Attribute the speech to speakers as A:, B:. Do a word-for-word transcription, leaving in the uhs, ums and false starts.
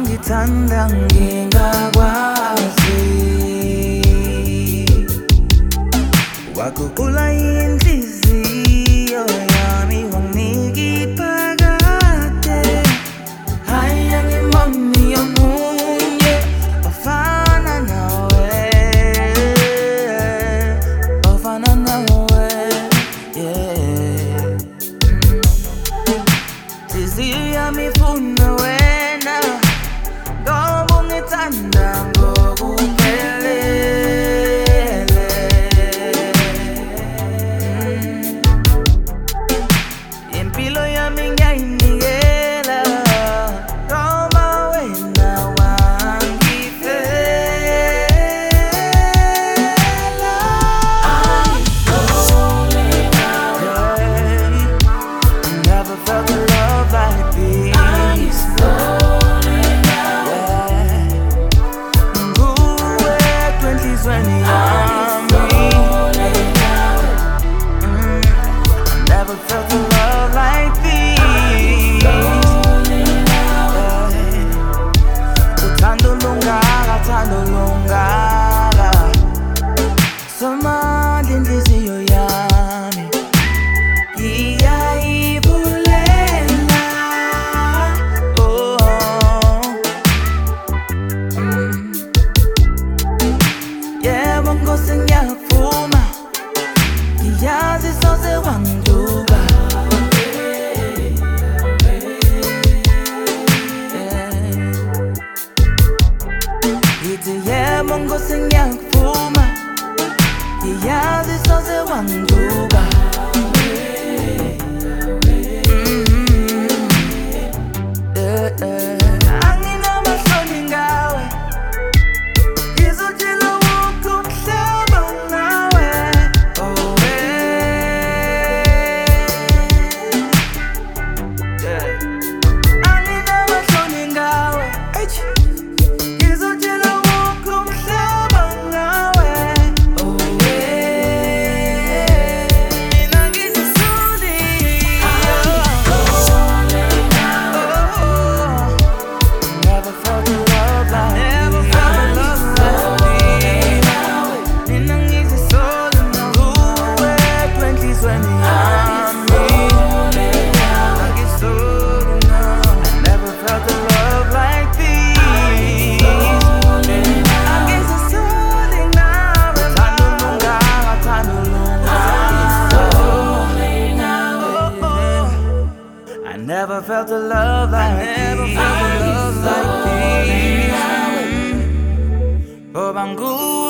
A: ngithanda ngingakwazi waguqula inhliziyo yami wanginika iphakade hayi angimoni omunye ofana nawe ofana nawe yeah inhliziyo yami ifuna wena ngoba ungithanda ngokuphelele impilo yami ngiyayinikela ngoba wena wangifela never felt a love like this. Somali inhliziyo yami iyayivulela oh mm. Yebo Nkosi ngiyavuma ngiyazi soze wangiduka ngithi yebo Nkosi ngiyavuma ngiyazi soze wangiduka anginamahloni ngawe ngizotshela wonke umhlaba ngawe oh anginamahloni ngawe ngizotshela wonke umhlaba ngawe oh mina ngizisoli never felt a love like never felt a love like mina ngizisoli nakuwe twenty twenty yami ngizisoli now I never felt a love like this ngizisoli now thando lungaka thando lungaka I never felt a love like this. Ngoba nguwe